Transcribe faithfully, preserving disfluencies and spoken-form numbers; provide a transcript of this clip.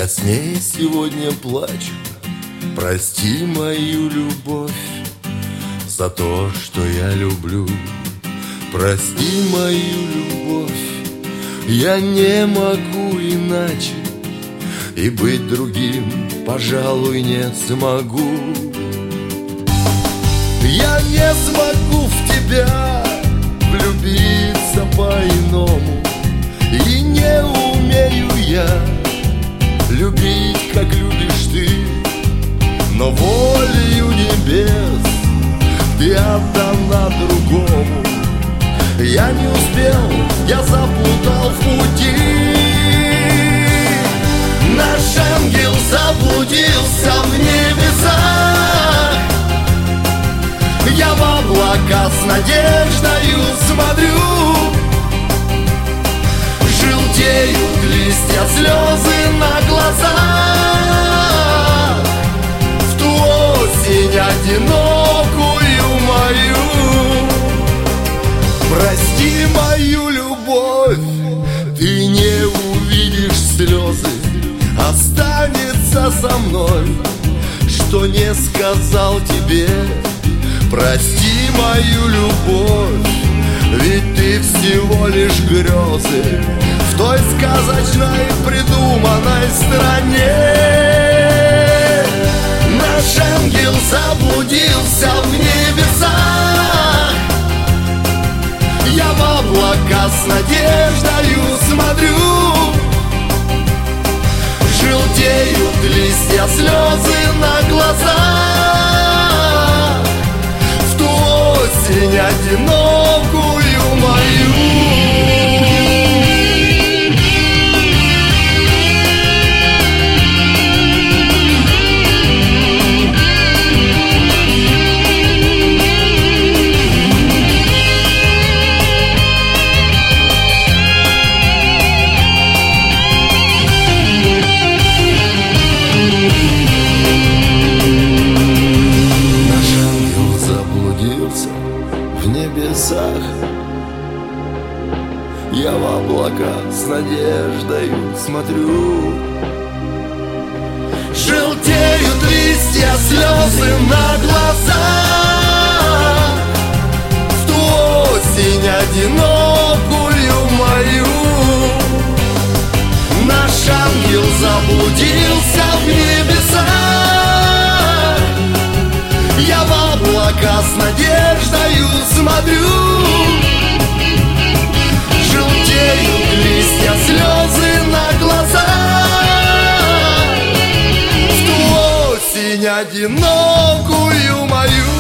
Я с ней сегодня плачу. Прости мою любовь за то, что я люблю. Прости мою любовь, я не могу иначе, и быть другим, пожалуй, не смогу. Я не смогу в тебя влюбиться по-иному, и не умею я любить, как любишь ты. Но волею небес ты отдана другому. Я не успел, я заплутал в пути. Наш ангел заблудился в небесах. Я в облака с надеждою смотрю. Желтеют листья, слезы на глазах. В ту осень одинокую мою. Прости мою любовь, ты не увидишь слезы. Останется со мной, что не сказал тебе. Прости мою любовь, ведь ты всего лишь грезы в той сказочной придуманной стране. Наш ангел заблудился в небесах. Я в облака с надеждою смотрю. Желтеют листья, слезы на глазах. В ту осень одинокую мою. Я в облака с надеждою смотрю. Желтеют листья, слезы на глазах. В ту осень одинокую мою. Наш ангел заблудился в небесах. Я в облака с надеждою смотрю. Желтеют листья, слезы на глазах. В ту осень одинокую мою.